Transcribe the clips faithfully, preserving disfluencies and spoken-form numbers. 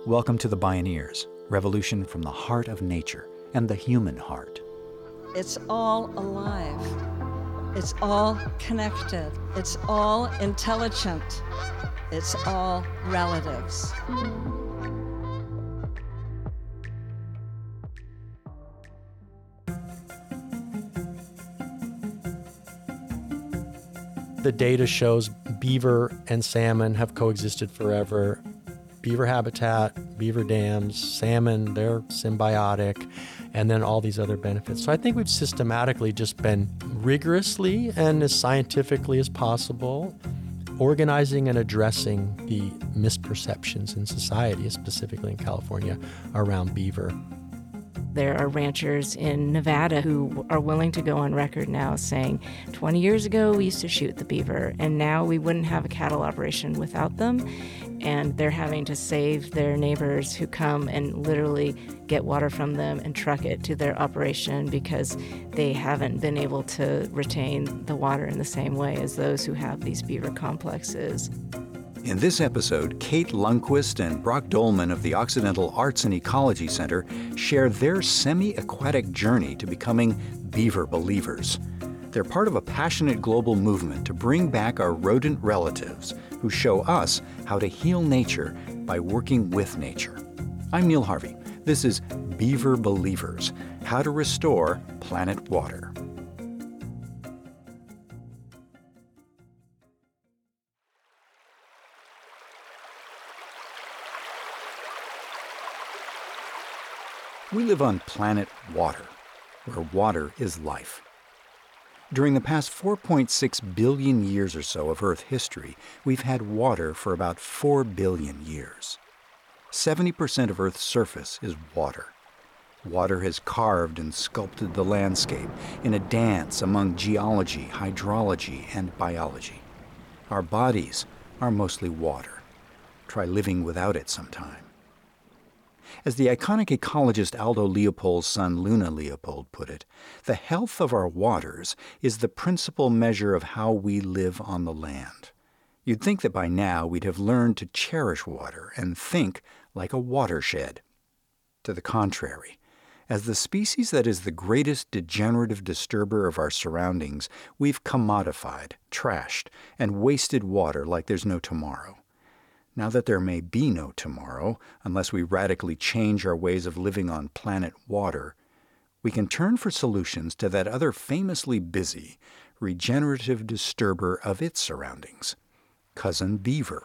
Welcome to The Bioneers, revolution from the heart of nature and the human heart. It's all alive. It's all connected. It's all intelligent. It's all relatives. The data shows beaver and salmon have coexisted forever. Beaver habitat, beaver dams, salmon, they're symbiotic, and then all these other benefits. So I think we've systematically just been rigorously and as scientifically as possible organizing and addressing the misperceptions in society, specifically in California, around beaver. There are ranchers in Nevada who are willing to go on record now saying, twenty years ago we used to shoot the beaver, and now we wouldn't have a cattle operation without them. And they're having to save their neighbors who come and literally get water from them and truck it to their operation because they haven't been able to retain the water in the same way as those who have these beaver complexes. In this episode, Kate Lundquist and Brock Dolman of the Occidental Arts and Ecology Center share their semi-aquatic journey to becoming beaver believers. They're part of a passionate global movement to bring back our rodent relatives who show us how to heal nature by working with nature. I'm Neil Harvey. This is Beaver Believers, How to Restore Planet Water. We live on planet water, where water is life. During the past four point six billion years or so of Earth history, we've had water for about four billion years. seventy percent of Earth's surface is water. Water has carved and sculpted the landscape in a dance among geology, hydrology, and biology. Our bodies are mostly water. Try living without it sometime. As the iconic ecologist Aldo Leopold's son Luna Leopold put it, the health of our waters is the principal measure of how we live on the land. You'd think that by now we'd have learned to cherish water and think like a watershed. To the contrary, as the species that is the greatest degenerative disturber of our surroundings, we've commodified, trashed, and wasted water like there's no tomorrow. Now that there may be no tomorrow, unless we radically change our ways of living on planet water, we can turn for solutions to that other famously busy, regenerative disturber of its surroundings, cousin beaver.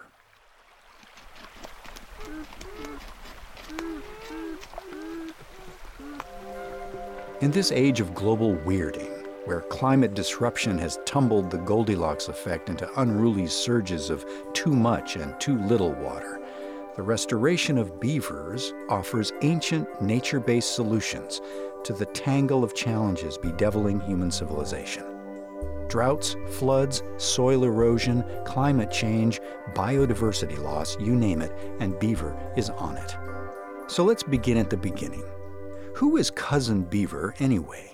In this age of global weirding, where climate disruption has tumbled the Goldilocks effect into unruly surges of too much and too little water, the restoration of beavers offers ancient nature-based solutions to the tangle of challenges bedeviling human civilization. Droughts, floods, soil erosion, climate change, biodiversity loss, you name it, and beaver is on it. So let's begin at the beginning. Who is cousin beaver anyway?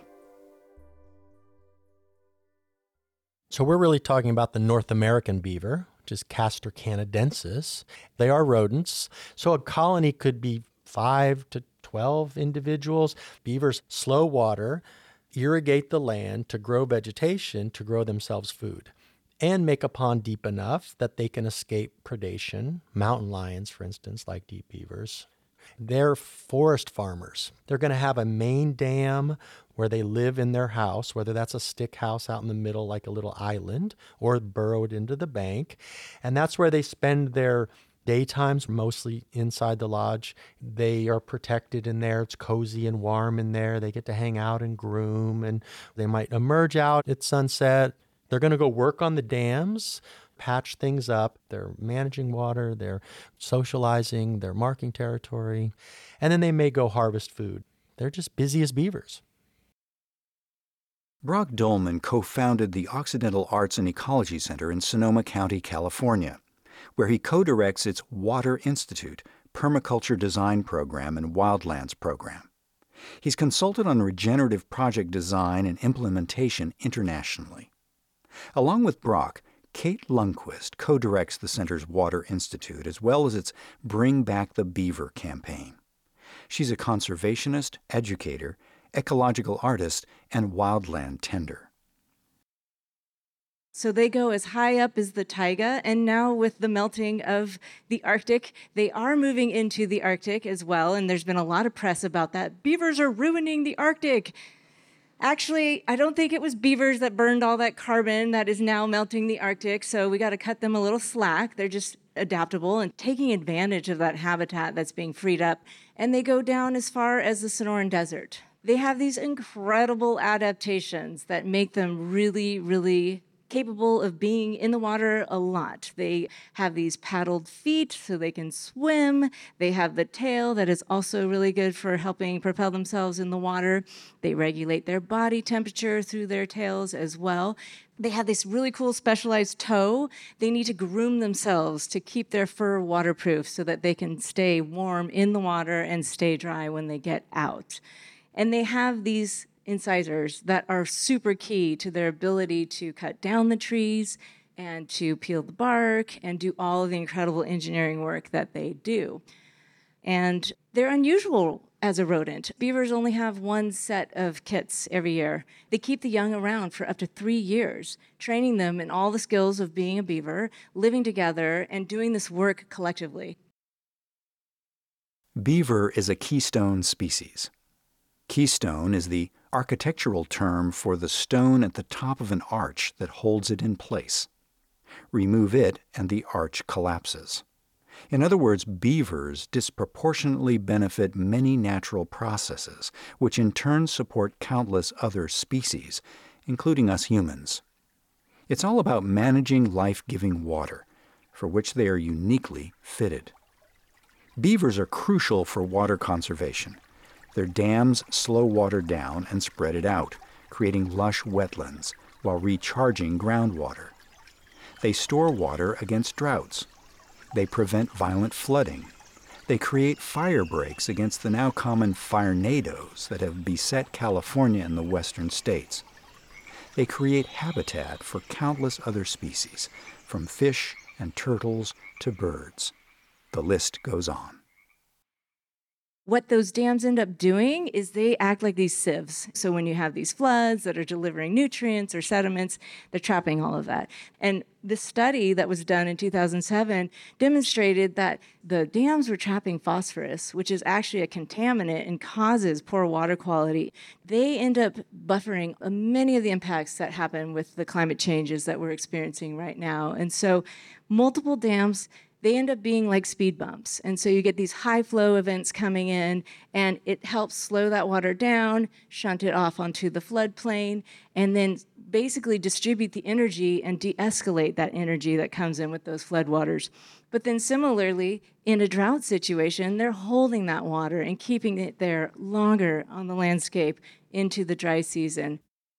So we're really talking about the North American beaver, which is Castor canadensis. They are rodents. So a colony could be five to twelve individuals. Beavers slow water, irrigate the land to grow vegetation, to grow themselves food, and make a pond deep enough that they can escape predation. Mountain lions, for instance, like deep beavers. They're forest farmers. They're going to have a main dam where they live in their house, whether that's a stick house out in the middle like a little island or burrowed into the bank. And that's where they spend their daytimes, mostly inside the lodge. They are protected in there. It's cozy and warm in there. They get to hang out and groom, and they might emerge out at sunset. They're going to go work on the dams, patch things up. They're managing water, they're socializing, they're marking territory, and then they may go harvest food. They're just busy as beavers. Brock Dolman co-founded the Occidental Arts and Ecology Center in Sonoma County, California, where he co-directs its Water Institute, Permaculture Design Program, and Wildlands Program. He's consulted on regenerative project design and implementation internationally. Along with Brock, Kate Lundquist co-directs the center's Water Institute as well as its Bring Back the Beaver campaign. She's a conservationist, educator, ecological artist, and wildland tender. So they go as high up as the taiga, and now with the melting of the Arctic, they are moving into the Arctic as well, and there's been a lot of press about that. Beavers are ruining the Arctic. Actually, I don't think it was beavers that burned all that carbon that is now melting the Arctic, so we got to cut them a little slack. They're just adaptable and taking advantage of that habitat that's being freed up, and they go down as far as the Sonoran Desert. They have these incredible adaptations that make them really, really capable of being in the water a lot. They have these paddled feet so they can swim. They have the tail that is also really good for helping propel themselves in the water. They regulate their body temperature through their tails as well. They have this really cool specialized toe. They need to groom themselves to keep their fur waterproof so that they can stay warm in the water and stay dry when they get out. And they have these incisors that are super key to their ability to cut down the trees and to peel the bark and do all of the incredible engineering work that they do. And they're unusual as a rodent. Beavers only have one set of kits every year. They keep the young around for up to three years, training them in all the skills of being a beaver, living together, and doing this work collectively. Beaver is a keystone species. Keystone is the architectural term for the stone at the top of an arch that holds it in place. Remove it and the arch collapses. In other words, beavers disproportionately benefit many natural processes, which in turn support countless other species, including us humans. It's all about managing life-giving water, for which they are uniquely fitted. Beavers are crucial for water conservation. Their dams slow water down and spread it out, creating lush wetlands while recharging groundwater. They store water against droughts. They prevent violent flooding. They create fire breaks against the now common firenadoes that have beset California and the western states. They create habitat for countless other species, from fish and turtles to birds. The list goes on. What those dams end up doing is they act like these sieves. So when you have these floods that are delivering nutrients or sediments, they're trapping all of that. And the study that was done in two thousand seven demonstrated that the dams were trapping phosphorus, which is actually a contaminant and causes poor water quality. They end up buffering many of the impacts that happen with the climate changes that we're experiencing right now. And so multiple dams, they end up being like speed bumps. And so you get these high flow events coming in, and it helps slow that water down, shunt it off onto the floodplain, and then basically distribute the energy and de-escalate that energy that comes in with those floodwaters. But then similarly, in a drought situation, they're holding that water and keeping it there longer on the landscape into the dry season.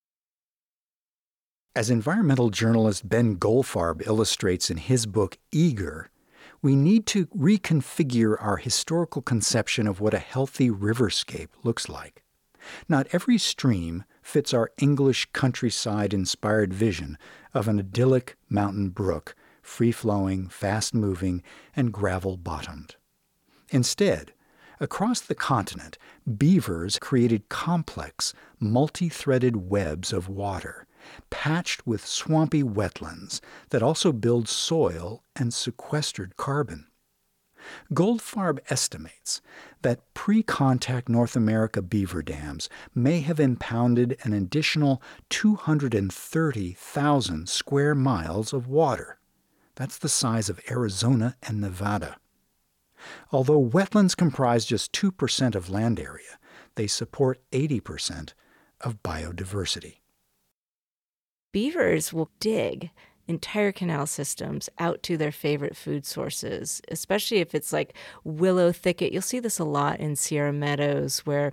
As environmental journalist Ben Goldfarb illustrates in his book, Eager, we need to reconfigure our historical conception of what a healthy riverscape looks like. Not every stream fits our English countryside-inspired vision of an idyllic mountain brook, free-flowing, fast-moving, and gravel-bottomed. Instead, across the continent, beavers created complex, multi-threaded webs of water, patched with swampy wetlands that also build soil and sequestered carbon. Goldfarb estimates that pre-contact North America beaver dams may have impounded an additional two hundred thirty thousand square miles of water. That's the size of Arizona and Nevada. Although wetlands comprise just two percent of land area, they support eighty percent of biodiversity. Beavers will dig entire canal systems out to their favorite food sources, especially if it's like willow thicket. You'll see this a lot in Sierra Meadows, where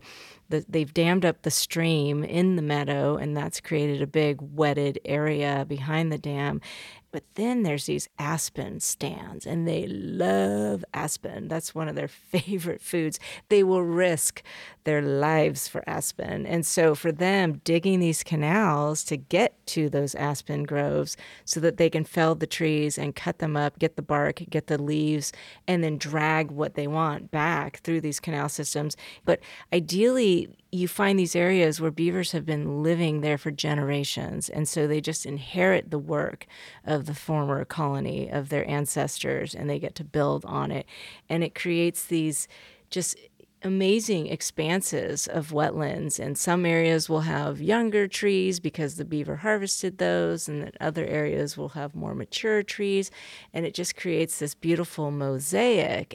the, they've dammed up the stream in the meadow, and that's created a big wetted area behind the dam. But then there's these aspen stands, and they love aspen. That's one of their favorite foods. They will risk their lives for aspen. And so for them, digging these canals to get to those aspen groves so that they can fell the trees and cut them up, get the bark, get the leaves, and then drag what they want back through these canal systems. But ideally, you find these areas where beavers have been living there for generations, and so they just inherit the work of the former colony of their ancestors, and they get to build on it. And it creates these just amazing expanses of wetlands, and some areas will have younger trees because the beaver harvested those, and then other areas will have more mature trees, and it just creates this beautiful mosaic.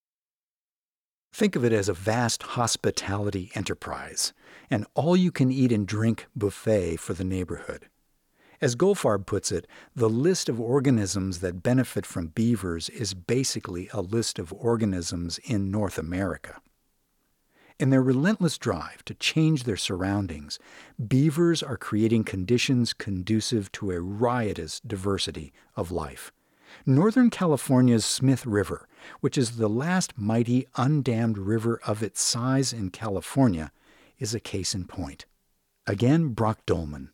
Think of it as a vast hospitality enterprise, an all-you-can-eat and drink buffet for the neighborhood. As Goldfarb puts it, the list of organisms that benefit from beavers is basically a list of organisms in North America. In their relentless drive to change their surroundings, beavers are creating conditions conducive to a riotous diversity of life. Northern California's Smith River, which is the last mighty undammed river of its size in California, is a case in point. Again, Brock Dolman.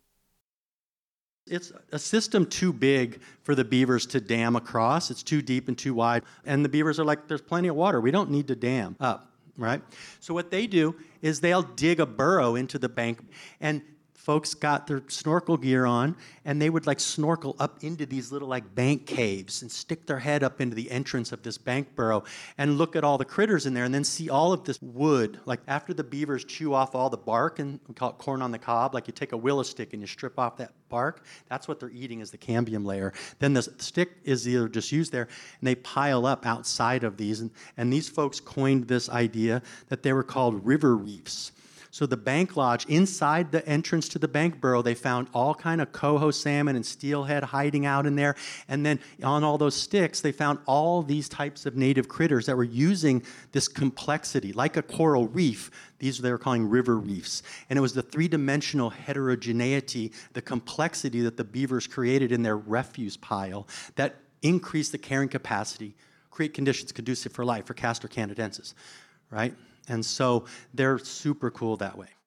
It's a system too big for the beavers to dam across. It's too deep and too wide. And the beavers are like, there's plenty of water. We don't need to dam up, right? So what they do is they'll dig a burrow into the bank, and folks got their snorkel gear on, and they would like snorkel up into these little like bank caves and stick their head up into the entrance of this bank burrow and look at all the critters in there, and then see all of this wood. Like after the beavers chew off all the bark, and we call it corn on the cob, like you take a willow stick and you strip off that bark, that's what they're eating, is the cambium layer. Then the stick is either just used there, and they pile up outside of these, and, and these folks coined this idea that they were called river reefs. So the bank lodge, inside the entrance to the bank burrow, they found all kind of coho salmon and steelhead hiding out in there. And then on all those sticks, they found all these types of native critters that were using this complexity, like a coral reef. These they were calling river reefs. And it was the three-dimensional heterogeneity, the complexity that the beavers created in their refuse pile that increased the carrying capacity, create conditions conducive for life for Castor canadensis, right? And so they're super cool that way.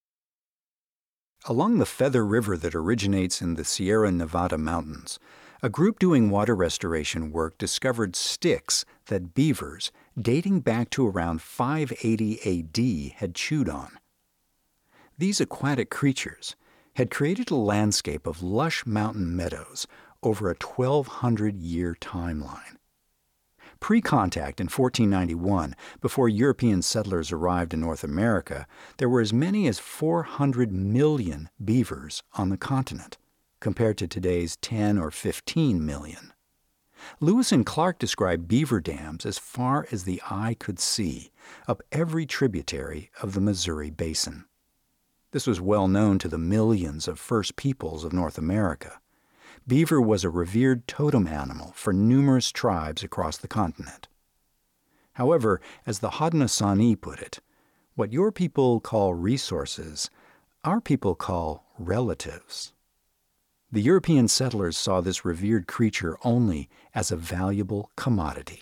Along the Feather River that originates in the Sierra Nevada mountains, a group doing water restoration work discovered sticks that beavers, dating back to around five eighty A D, had chewed on. These aquatic creatures had created a landscape of lush mountain meadows over a twelve hundred year timeline. Pre-contact in fourteen ninety-one, before European settlers arrived in North America, there were as many as four hundred million beavers on the continent, compared to today's ten or fifteen million. Lewis and Clark described beaver dams as far as the eye could see, up every tributary of the Missouri Basin. This was well known to the millions of First Peoples of North America. Beaver was a revered totem animal for numerous tribes across the continent. However, as the Haudenosaunee put it, what your people call resources, our people call relatives. The European settlers saw this revered creature only as a valuable commodity.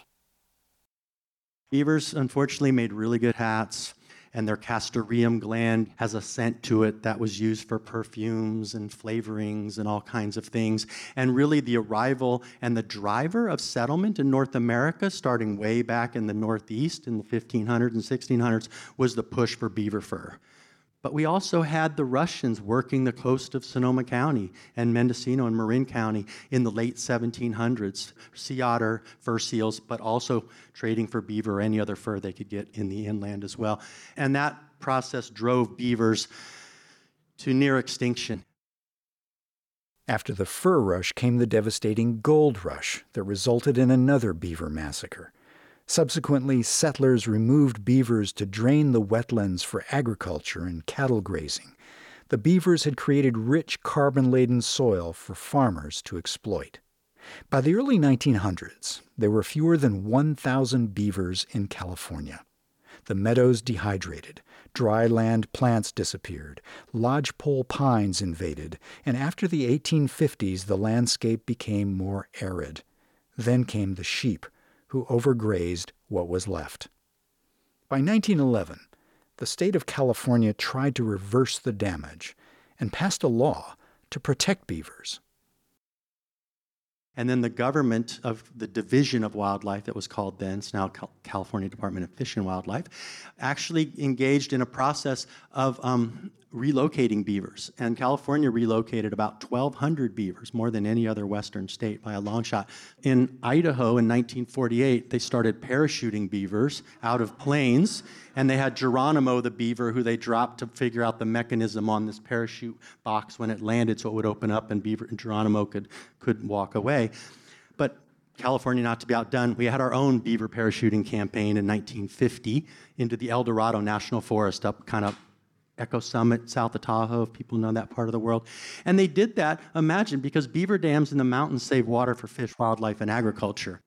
Beavers, unfortunately, made really good hats, and their castoreum gland has a scent to it that was used for perfumes and flavorings and all kinds of things. And really the arrival and the driver of settlement in North America, starting way back in the Northeast in the fifteen hundreds and sixteen hundreds, was the push for beaver fur. But we also had the Russians working the coast of Sonoma County and Mendocino and Marin County in the late seventeen hundreds, sea otter, fur seals, but also trading for beaver or any other fur they could get in the inland as well. And that process drove beavers to near extinction. After the fur rush came the devastating gold rush that resulted in another beaver massacre. Subsequently, settlers removed beavers to drain the wetlands for agriculture and cattle grazing. The beavers had created rich carbon-laden soil for farmers to exploit. By the early nineteen hundreds, there were fewer than one thousand beavers in California. the meadows dehydrated, dry land plants disappeared, lodgepole pines invaded, and after the eighteen fifties the landscape became more arid. Then came the sheep, who overgrazed what was left. By nineteen eleven, the state of California tried to reverse the damage and passed a law to protect beavers. And then the government of the Division of Wildlife, that was called then, it's now Cal- California Department of Fish and Wildlife, actually engaged in a process of um, relocating beavers. And California relocated about twelve hundred beavers, more than any other western state by a long shot. In Idaho in nineteen forty-eight, they started parachuting beavers out of planes, and they had Geronimo the beaver, who they dropped to figure out the mechanism on this parachute box when it landed so it would open up and beaver and Geronimo could, could walk away. But California, not to be outdone, we had our own beaver parachuting campaign in nineteen fifty into the El Dorado National Forest up kind of Echo Summit, south of Tahoe, if people know that part of the world. And they did that, imagine, because beaver dams in the mountains save water for fish, wildlife, and agriculture.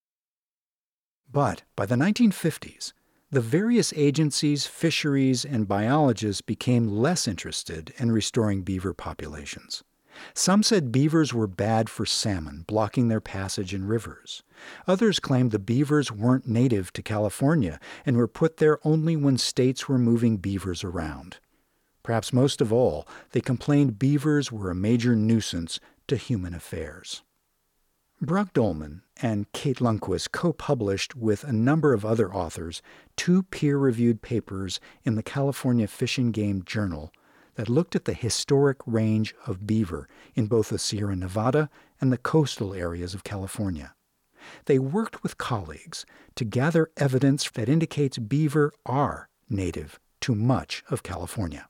But by the nineteen fifties, the various agencies, fisheries, and biologists became less interested in restoring beaver populations. Some said beavers were bad for salmon, blocking their passage in rivers. Others claimed the beavers weren't native to California and were put there only when states were moving beavers around. Perhaps most of all, they complained beavers were a major nuisance to human affairs. Brock Dolman and Kate Lundquist co-published with a number of other authors two peer-reviewed papers in the California Fish and Game Journal that looked at the historic range of beaver in both the Sierra Nevada and the coastal areas of California. They worked with colleagues to gather evidence that indicates beaver are native to much of California.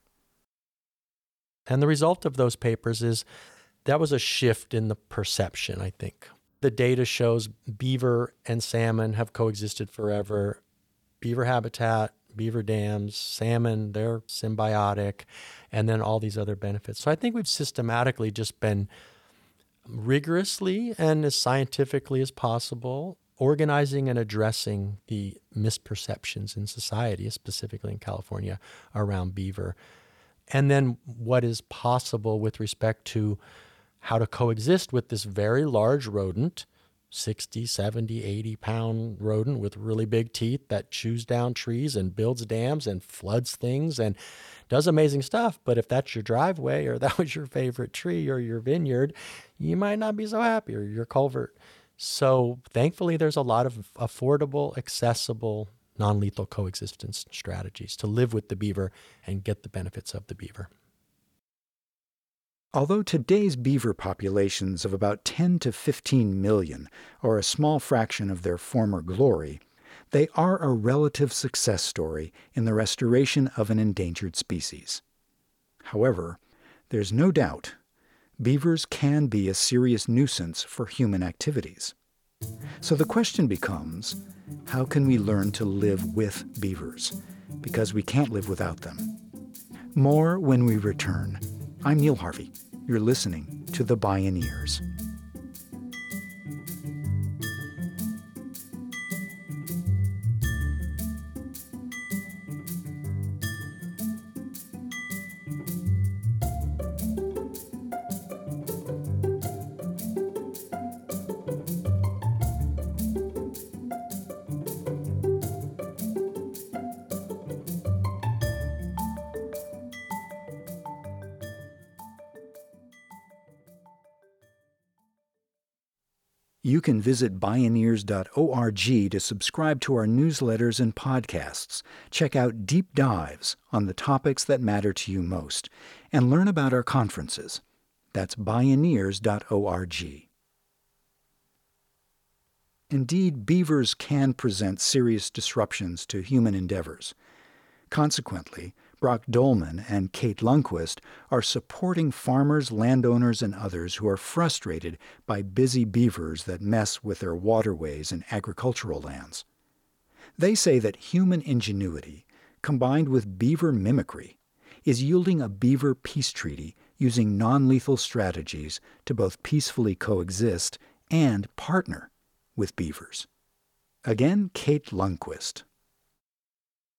And the result of those papers is that was a shift in the perception, I think. The data shows beaver and salmon have coexisted forever. Beaver habitat, beaver dams, salmon, they're symbiotic, and then all these other benefits. So I think we've systematically just been rigorously and as scientifically as possible organizing and addressing the misperceptions in society, specifically in California, around beaver. And then what is possible with respect to how to coexist with this very large rodent, sixty, seventy, eighty pound rodent with really big teeth that chews down trees and builds dams and floods things and does amazing stuff. But if that's your driveway or that was your favorite tree or your vineyard, you might not be so happy, or your culvert. So thankfully, there's a lot of affordable, accessible, non-lethal coexistence strategies to live with the beaver and get the benefits of the beaver. Although today's beaver populations of about ten to fifteen million are a small fraction of their former glory, they are a relative success story in the restoration of an endangered species. However, there's no doubt beavers can be a serious nuisance for human activities. So the question becomes, how can we learn to live with beavers? Because we can't live without them. More when we return. I'm Neil Harvey. You're listening to The Bioneers. You can visit bioneers dot org to subscribe to our newsletters and podcasts, check out deep dives on the topics that matter to you most, and learn about our conferences. That's bioneers dot org. Indeed, beavers can present serious disruptions to human endeavors. Consequently, Brock Dolman and Kate Lundquist are supporting farmers, landowners, and others who are frustrated by busy beavers that mess with their waterways and agricultural lands. They say that human ingenuity, combined with beaver mimicry, is yielding a beaver peace treaty using non-lethal strategies to both peacefully coexist and partner with beavers. Again, Kate Lundquist.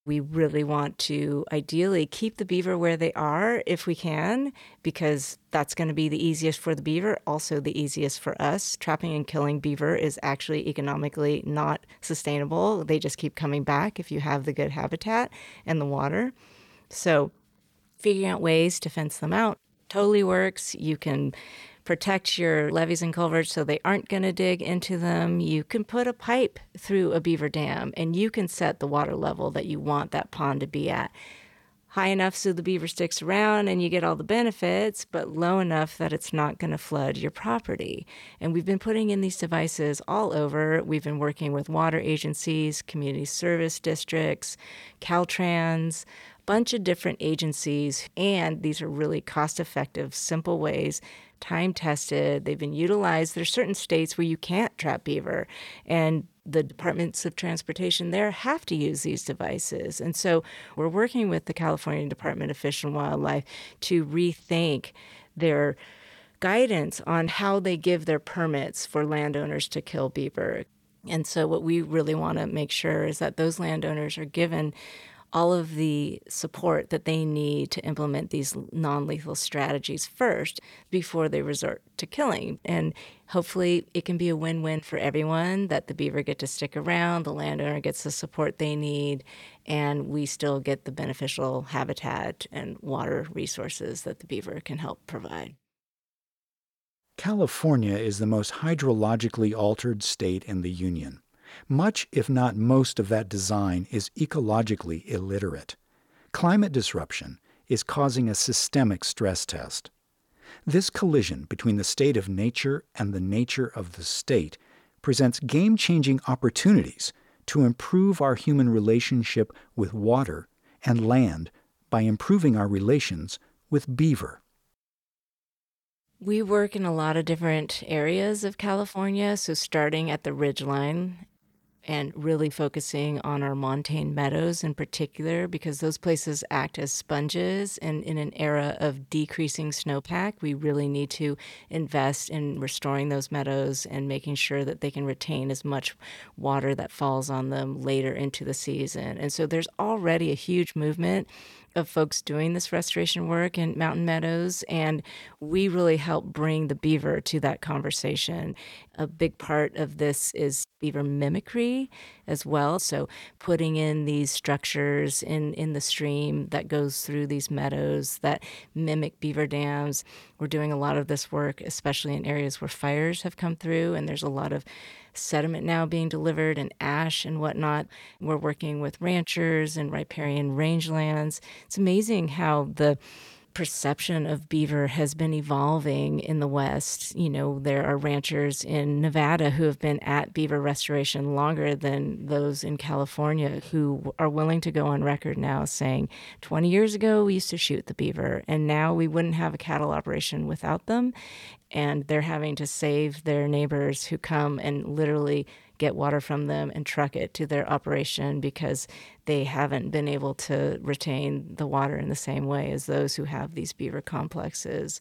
We really want to ideally keep the beaver where they are if we can, because that's going to be the easiest for the beaver, also the easiest for us. Trapping and killing beaver is actually economically not sustainable. They just keep coming back if you have the good habitat and the water. So figuring out ways to fence them out totally works. You can protect your levees and culverts so they aren't going to dig into them. You can put a pipe through a beaver dam, and you can set the water level that you want that pond to be at. High enough so the beaver sticks around and you get all the benefits, but low enough that it's not going to flood your property. And we've been putting in these devices all over. We've been working with water agencies, community service districts, Caltrans, bunch of different agencies, and these are really cost-effective, simple ways, time-tested. They've been utilized. There's certain states where you can't trap beaver, and the departments of transportation there have to use these devices. And so we're working with the California Department of Fish and Wildlife to rethink their guidance on how they give their permits for landowners to kill beaver. And so what we really want to make sure is that those landowners are given all of the support that they need to implement these non-lethal strategies first before they resort to killing. And hopefully it can be a win-win for everyone, that the beaver get to stick around, the landowner gets the support they need, and we still get the beneficial habitat and water resources that the beaver can help provide. California is the most hydrologically altered state in the Union. Much, if not most, of that design is ecologically illiterate. Climate disruption is causing a systemic stress test. This collision between the state of nature and the nature of the state presents game-changing opportunities to improve our human relationship with water and land by improving our relations with beaver. We work in a lot of different areas of California, so starting at the ridgeline and really focusing on our montane meadows in particular, because those places act as sponges. And in an era of decreasing snowpack, we really need to invest in restoring those meadows and making sure that they can retain as much water that falls on them later into the season. And so there's already a huge movement of folks doing this restoration work in mountain meadows, and we really help bring the beaver to that conversation. A big part of this is beaver mimicry as well, so putting in these structures in, in the stream that goes through these meadows that mimic beaver dams. We're doing a lot of this work, especially in areas where fires have come through, and there's a lot of sediment now being delivered and ash and whatnot. We're working with ranchers and riparian rangelands. It's amazing how the perception of beaver has been evolving in the West. You know, there are ranchers in Nevada who have been at beaver restoration longer than those in California who are willing to go on record now saying, twenty years ago, we used to shoot the beaver, and now we wouldn't have a cattle operation without them. And they're having to save their neighbors who come and literally get water from them and truck it to their operation because they haven't been able to retain the water in the same way as those who have these beaver complexes.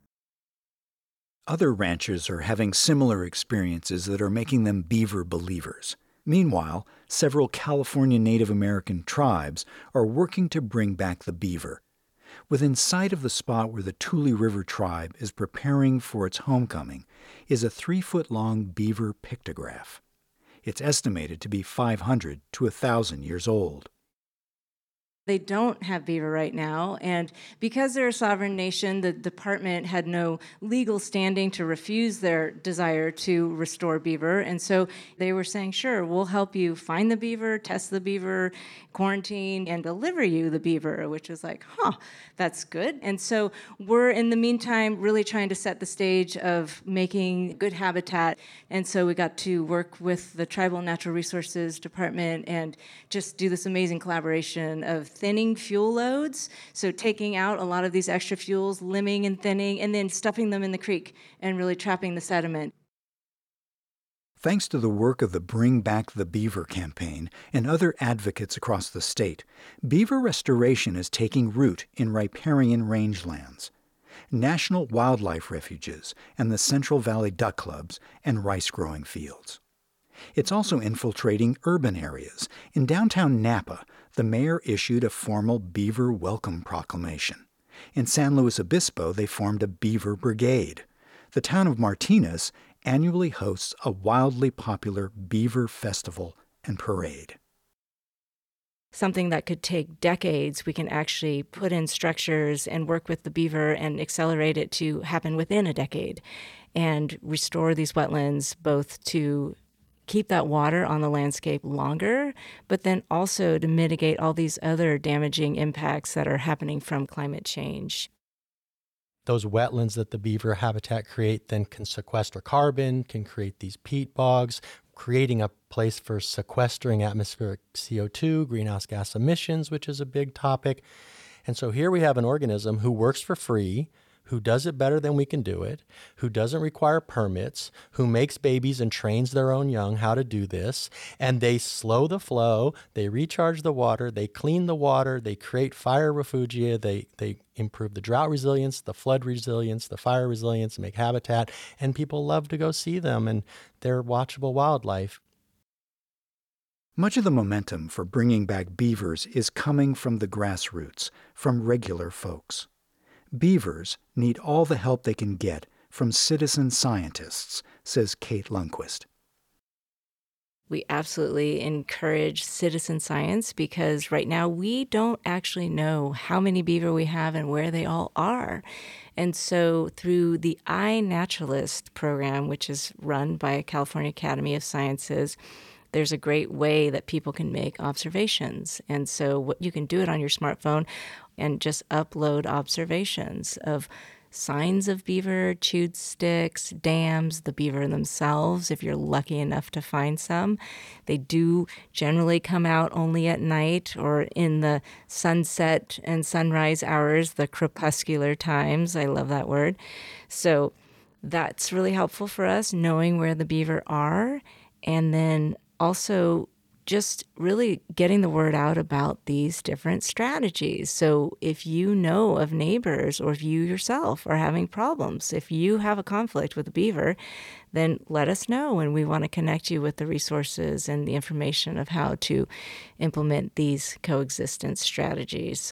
Other ranchers are having similar experiences that are making them beaver believers. Meanwhile, several California Native American tribes are working to bring back the beaver. Within sight of the spot where the Tule River tribe is preparing for its homecoming is a three-foot-long beaver pictograph. It's estimated to be five hundred to one thousand years old. They don't have beaver right now, and because they're a sovereign nation, the department had no legal standing to refuse their desire to restore beaver, and so they were saying, sure, we'll help you find the beaver, test the beaver, quarantine, and deliver you the beaver, which is like, huh, that's good. And so we're, in the meantime, really trying to set the stage of making good habitat, and so we got to work with the Tribal Natural Resources Department and just do this amazing collaboration of thinning fuel loads, so taking out a lot of these extra fuels, limbing and thinning, and then stuffing them in the creek and really trapping the sediment. Thanks to the work of the Bring Back the Beaver campaign and other advocates across the state, beaver restoration is taking root in riparian rangelands. National wildlife refuges and the Central Valley Duck Clubs and rice-growing fields. It's also infiltrating urban areas. In downtown Napa, the mayor issued a formal beaver welcome proclamation. In San Luis Obispo, they formed a beaver brigade. The town of Martinez annually hosts a wildly popular beaver festival and parade. Something that could take decades, we can actually put in structures and work with the beaver and accelerate it to happen within a decade and restore these wetlands both to keep that water on the landscape longer, but then also to mitigate all these other damaging impacts that are happening from climate change. Those wetlands that the beaver habitat create then can sequester carbon, can create these peat bogs, creating a place for sequestering atmospheric C O two, greenhouse gas emissions, which is a big topic. And so here we have an organism who works for free, who does it better than we can do it, who doesn't require permits, who makes babies and trains their own young how to do this, and they slow the flow, they recharge the water, they clean the water, they create fire refugia, they, they improve the drought resilience, the flood resilience, the fire resilience, make habitat, and people love to go see them, and they're watchable wildlife. Much of the momentum for bringing back beavers is coming from the grassroots, from regular folks. Beavers need all the help they can get from citizen scientists, says Kate Lundquist. We absolutely encourage citizen science because right now we don't actually know how many beaver we have and where they all are. And so through the iNaturalist program, which is run by California Academy of Sciences, there's a great way that people can make observations. And so what you can do it on your smartphone and just upload observations of signs of beaver, chewed sticks, dams, the beaver themselves, if you're lucky enough to find some. They do generally come out only at night or in the sunset and sunrise hours, the crepuscular times. I love that word. So that's really helpful for us, knowing where the beaver are, and then also just really getting the word out about these different strategies. So if you know of neighbors or if you yourself are having problems, if you have a conflict with a beaver, then let us know, and we want to connect you with the resources and the information of how to implement these coexistence strategies.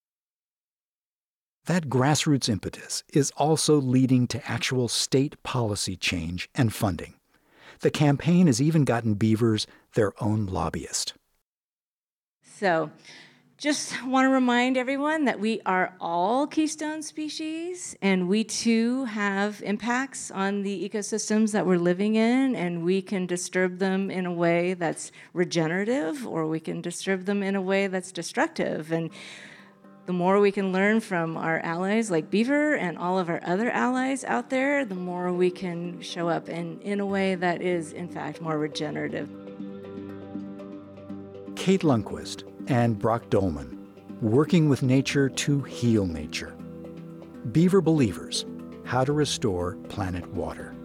That grassroots impetus is also leading to actual state policy change and funding. The campaign has even gotten beavers their own lobbyist. So just want to remind everyone that we are all keystone species, and we too have impacts on the ecosystems that we're living in, and we can disturb them in a way that's regenerative, or we can disturb them in a way that's destructive. And the more we can learn from our allies like beaver and all of our other allies out there, the more we can show up in, in a way that is, in fact, more regenerative. Kate Lundquist and Brock Dolman, working with nature to heal nature. Beaver Believers, How to Restore Planet Water.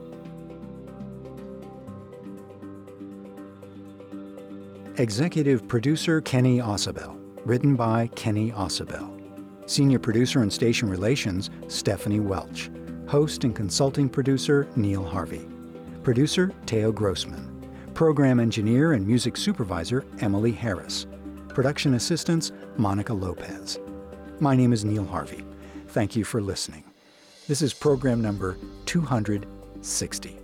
Executive Producer Kenny Ausubel. Written by Kenny Ausubel. Senior Producer and Station Relations, Stephanie Welch. Host and Consulting Producer, Neil Harvey. Producer, Teo Grossman. Program Engineer and Music Supervisor, Emily Harris. Production Assistants, Monica Lopez. My name is Neil Harvey. Thank you for listening. This is program number two hundred sixty.